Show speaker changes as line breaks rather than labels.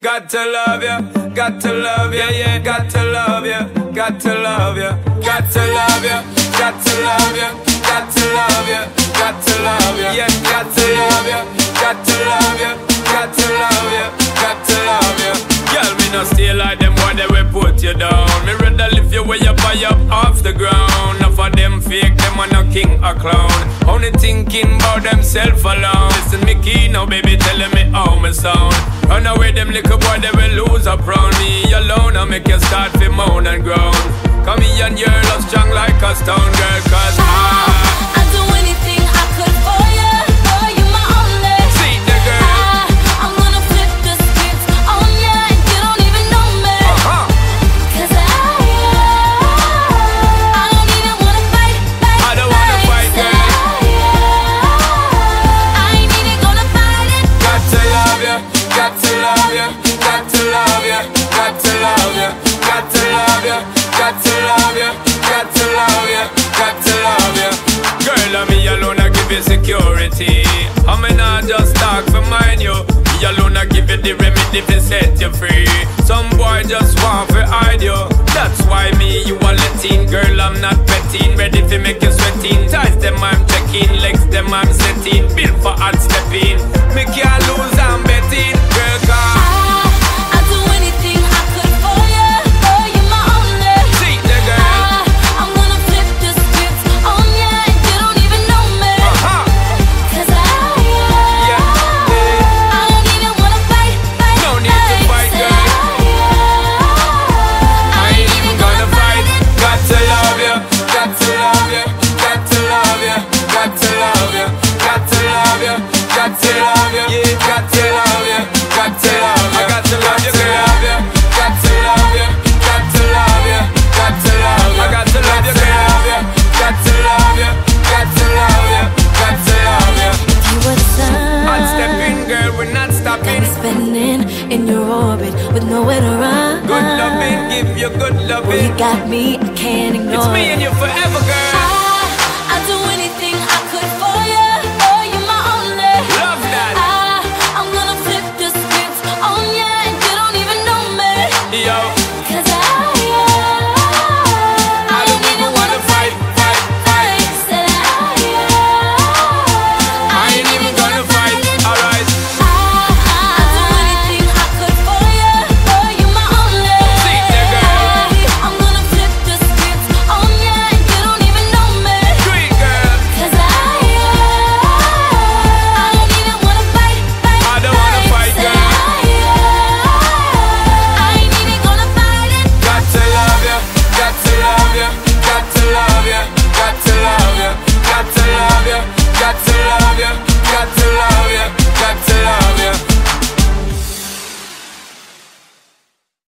Got to love you, got to love you, yeah, got to love you, got to love you, got to love you, got to love you, got to love you, got to love you, yeah, got to love you, got to love you, got to love you, got to love you. Girl, me no stay like them boy, they will put you down. Me rather lift you way up high up off the ground. Enough of them fake, them are no king or clown. Only thinking about themself alone. Listen me key now, baby, telling me how me sound. Run away them little boy, they will lose up round me alone. I make you start to moan and groan. Come here and you're love strong like a stone girl. Cause
I'd do anything I could for you. Boy, you my only.
See the girl.
I'm gonna flip the script on ya and you don't even know me. Cause I don't even wanna fight.
I don't wanna fight, girl.
I ain't even gonna fight it.
Got to love you, got to love you, got to love you, got to love you, got to love you, got to love you, got to love you, got to love you. Girl, I'm me alone, I give you security. I mean, I just talk for mine, you. Me alone, I give you the remedy to set you free. Some boy just want to hide you. That's why me, you are letting. Girl, I'm not betting. Ready to make you sweating. Ties them, I'm checking. Legs them, I'm setting. Built for hard stepping. Me can't lose, I'm betting. Girl, come.
I'd do anything I could for you. Boy, you my only.
See the girl.
I'm gonna flip the script on ya and you don't even know me. Cause I don't even wanna fight.
No need to fight, girl. I ain't even gonna fight. Got to love you, got to love you, got to love you, got to love you, got to love you, got to love you, yeah, got to love you, got to love you, I got to love you, girl. Got to love you, got to love you, got to love you, I got to love you, girl. Got to love you, got to love you, got to love you.
You were the sun.
I'm stepping, girl, we're not stopping.
Got me spinning in your orbit with nowhere to run.
Good loving, give you good
Well,
loving.
you got me, I can't ignore
It's me
it.
and you forever, girl.